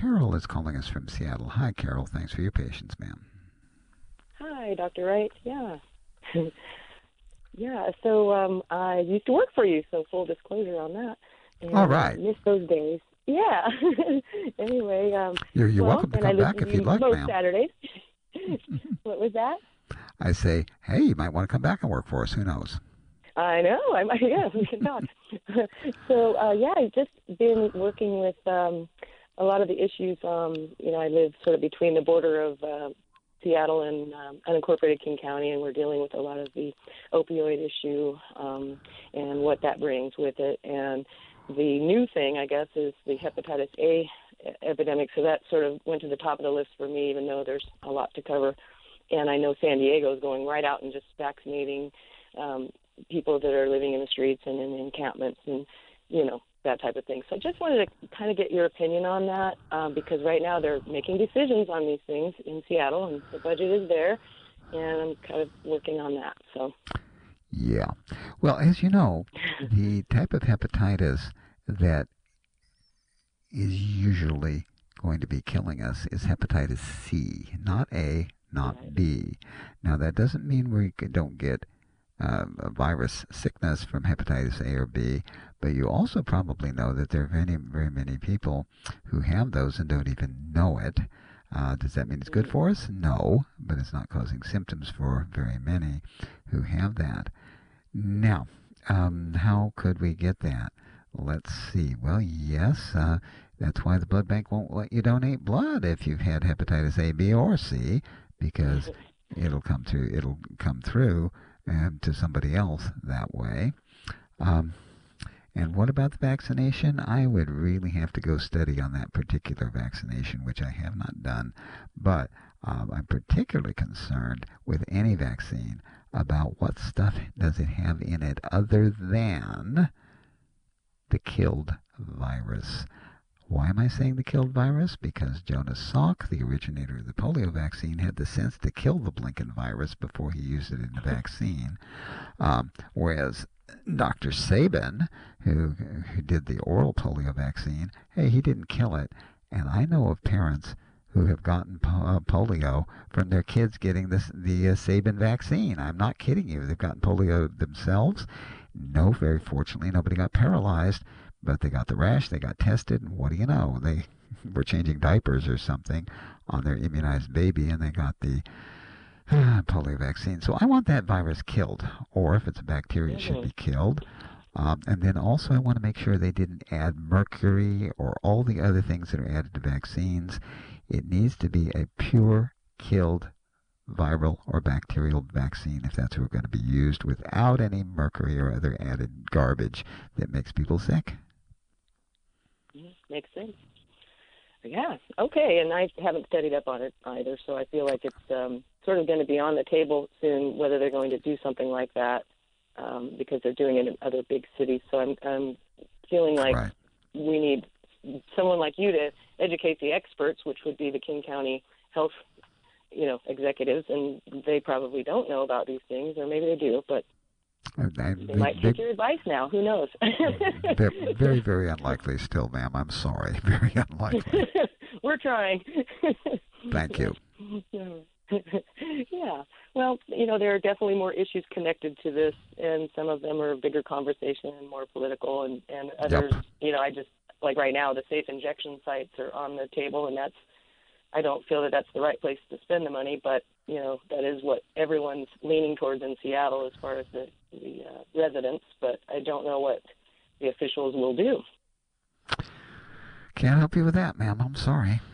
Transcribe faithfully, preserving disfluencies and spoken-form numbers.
Carol is calling us from Seattle. Hi, Carol. Thanks for your patience, ma'am. Hi, Doctor Wright. Yeah. yeah, so um, I used to work for you, so full disclosure on that. And All right. I miss those days. Yeah. anyway, um, You're, you're well, welcome to and I come back listen if to you'd you like, most ma'am. Saturdays. What was that? I say, hey, you might want to come back and work for us. Who knows? I know. I might. Yeah, we can talk. so uh, yeah, I've just been working with um, a lot of the issues. Um, you know, I live sort of between the border of uh, Seattle and um, unincorporated King County, and we're dealing with a lot of the opioid issue um, and what that brings with it. And the new thing, I guess, is the hepatitis A epidemic. So that sort of went to the top of the list for me, even though there's a lot to cover. And I know San Diego is going right out and just vaccinating um, people that are living in the streets and in encampments and, you know, that type of thing. So I just wanted to kind of get your opinion on that um, because right now they're making decisions on these things in Seattle and the budget is there, and I'm kind of working on that. So. Yeah. Well, as you know, the type of hepatitis that is usually going to be killing us is hepatitis C, not A, not Right. B. Now, that doesn't mean we don't get uh, a virus sickness from hepatitis A or B, but you also probably know that there are very, very many people who have those and don't even know it. Uh, does that mean it's good for us? No, but it's not causing symptoms for very many who have that. Now, um, how could we get that? Let's see. Well, yes, uh, that's why the blood bank won't let you donate blood if you've had hepatitis A, B, or C, because it'll come through. It'll come through um, to somebody else that way. Um, and what about the vaccination? I would really have to go study on that particular vaccination, which I have not done. But um, I'm particularly concerned with any vaccine about what stuff does it have in it other than the killed virus. Why am I saying the killed virus? Because Jonas Salk, the originator of the polio vaccine, had the sense to kill the blinking virus before he used it in the vaccine. Um, whereas Doctor Sabin, who, who did the oral polio vaccine, hey, he didn't kill it. And I know of parents who have gotten po- uh, polio from their kids getting this, the uh, Sabin vaccine. I'm not kidding you. They've gotten polio themselves. No, very fortunately, nobody got paralyzed, but they got the rash, they got tested, and what do you know? They were changing diapers or something on their immunized baby, and they got the uh, polio vaccine. So I want that virus killed, or if it's a bacteria, it should be killed. Um, and then also I want to make sure they didn't add mercury or all the other things that are added to vaccines. It needs to be a pure killed viral or bacterial vaccine if that's what we're going to be used, without any mercury or other added garbage that makes people sick. Makes sense. Yeah. Okay. And I haven't studied up on it either, so I feel like it's um, sort of going to be on the table soon whether they're going to do something like that um, because they're doing it in other big cities. So I'm, I'm feeling like right. we need someone like you to educate the experts, which would be the King County Health, you know, executives, and they probably don't know about these things, or maybe they do, but Uh, I, they the, might take big, your advice now. Who knows? very, very unlikely still, ma'am. I'm sorry. Very unlikely. We're trying. Thank you. Yeah. Well, you know, there are definitely more issues connected to this, and some of them are bigger conversation and more political, and, and others, Yep. you know, I just, like right now, the safe injection sites are on the table, and that's, I don't feel that that's the right place to spend the money, but, you know, that is what everyone's leaning towards in Seattle as far as the, the uh, residents, but I don't know what the officials will do. Can't help you with that, ma'am. I'm sorry.